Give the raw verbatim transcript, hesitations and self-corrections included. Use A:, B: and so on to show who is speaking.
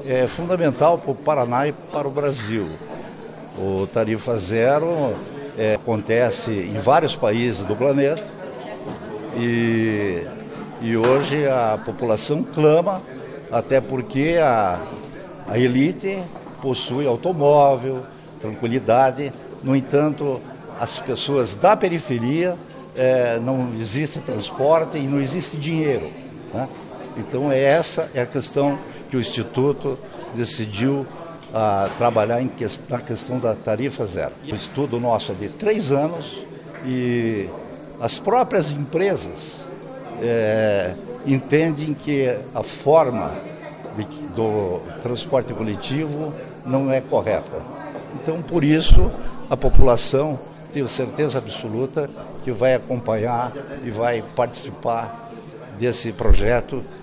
A: é fundamental para o Paraná e para o Brasil. O Tarifa Zero é, acontece em vários países do planeta e, e hoje a população clama, até porque a, a elite possui automóvel, tranquilidade. No entanto, as pessoas da periferia é, não existe transporte e não existe dinheiro, né? Então essa é a questão que o Instituto decidiu a trabalhar em que, na questão da tarifa zero. O estudo nosso é de três anos e as próprias empresas é, entendem que a forma de, do transporte coletivo não é correta. Então, por isso, a população, tenho certeza absoluta, que vai acompanhar e vai participar desse projeto